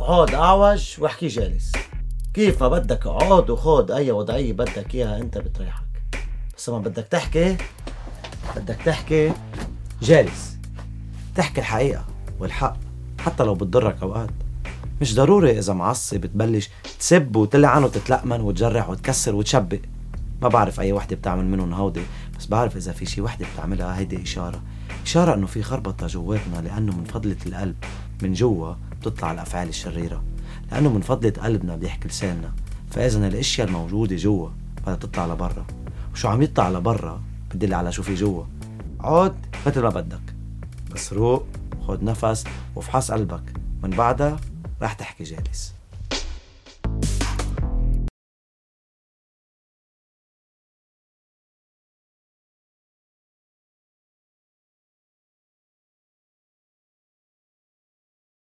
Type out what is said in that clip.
اقعد اعوج واحكي جالس. كيف ما بدك اقعد وخود اي وضعية بدك اياها انت بتريحك. بس ما بدك تحكي جالس. تحكي الحقيقة والحق حتى لو بتضرك اوقات. مش ضروري اذا معصب تبلش تسب وتلعن وتتلقمن وتجرح وتكسر وتشبق. ما بعرف اي وحدة بتعمل منهم هودي، بس بعرف اذا في شي وحدة بتعملها هيدي اشارة انه في خربطة جواتنا، لانه من فضلة القلب من جوا بتطلع الافعال الشريرة، لانه من فضلة قلبنا بيحكي لساننا. فاذا الاشياء الموجودة جوا بدها تطلع لبرا، وشو عم يطلع لبرا بدل على شو في جوا. عود مثل ما بدك، بس روق، خد نفس وافحص قلبك، من بعدها راح تحكي جالس.